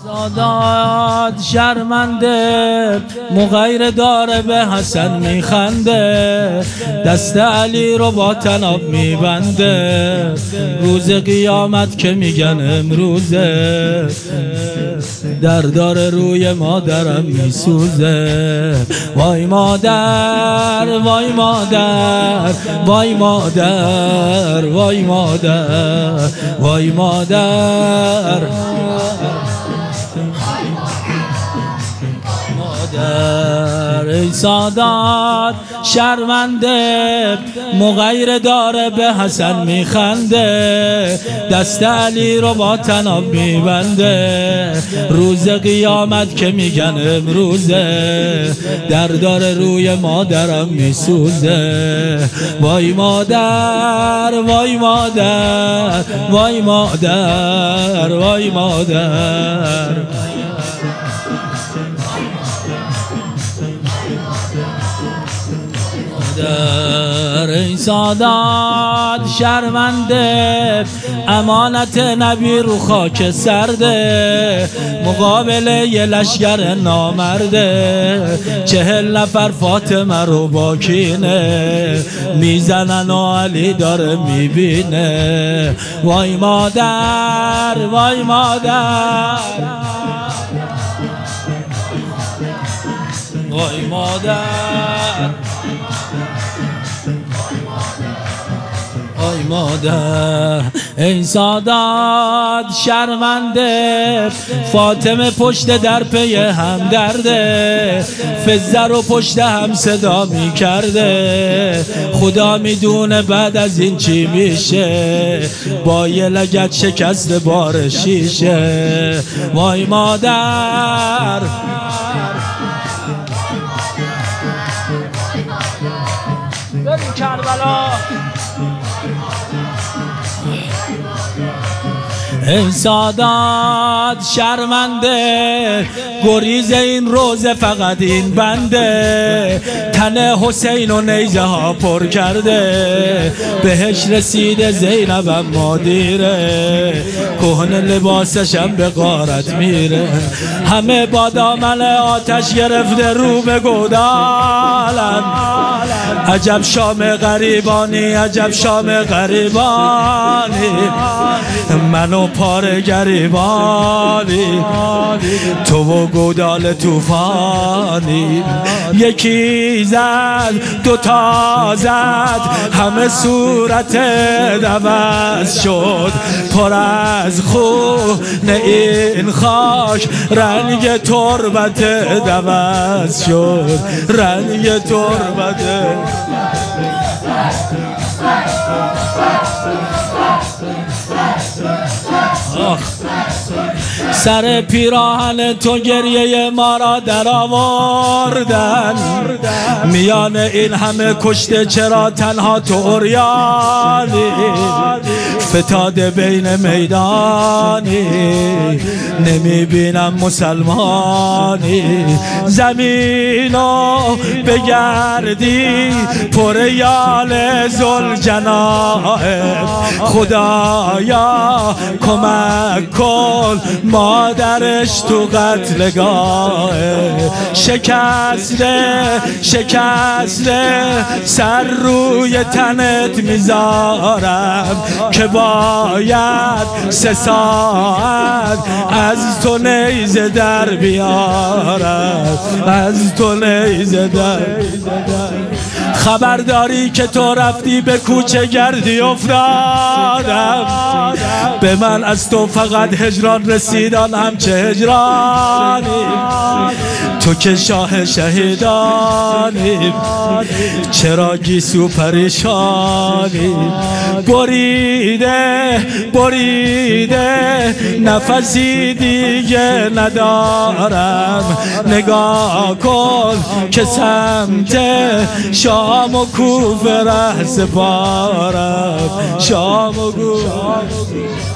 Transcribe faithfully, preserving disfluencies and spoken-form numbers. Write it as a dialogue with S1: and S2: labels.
S1: زادات شرمنده مغیر داره به حسن میخنده، دست علی رو با تناب میبنده، روز قیامت که میگن امروزه، دردار روی مادرم میسوزه. وای مادر وای مادر وای مادر وای مادر وای مادر مادر. ای سادات شرمنده مغیر داره به حسن میخنده، دست علی رو با تناب میبنده، روز قیامت که میگن امروزه، دردار روی مادرم میسوزه. وای مادر وای مادر وای مادر وای مادر. ای سادات شرمنده امانت نبی رو خاک سرده، مقابل یه لشگر نامرده، چهل نفر فاطمه رو با کینه میزنن و علی داره میبینه. وای مادر وای مادر وای مادر وای مادر. ای سادات شرمنده فاطمه پشت در پی هم درده، فزه رو پشت هم صدا می کرده، خدا میدونه بعد از این چی میشه، با یه لگد شکست بار شیشه. وای مادر بریم کربلا. ای سادات شرمنده گریز این روزه فقط این بنده، تن حسین و نیزه ها پر کرده، بهش رسیده زینب اما دیره، کهنه لباسشم به غارت میره، همه با دامن آتش گرفته رو به گودالن. عجب شام غریبانی عجب شام غریبانی، منو پاره گریبانی، تو و گودال توفانی. یکی زد دوتا زد همه صورت دوز شد، پر از خون این خاک رنگ تربت دوز شد، رنگ تربت. آخ سر پیراهن تو گریه ما را در آوردن، میان این همه کشته چرا تنها تو عریانی، فتاده بین میدانی نمیبینم مسلمانی، زمینو بگردی پر یال ذوالجناح، خدایا کمک کن مادرش تو قتلگاه، شکسته شکسته سر روی تنت میذارم، که باید سه ساعت از تو نیزه در بیارم، از تو نیزه در. خبرداری که تو رفتی به کوچه گردی افتادم، به من از تو فقط هجران رسیدان همچه هجرانی، تو که شاه شهیدانی چرا گیسو پریشانی، بریده بریده نفسی دیگه ندارم، نگاه کن که سمت شام و کوفه ره سپارم، شام و کوفه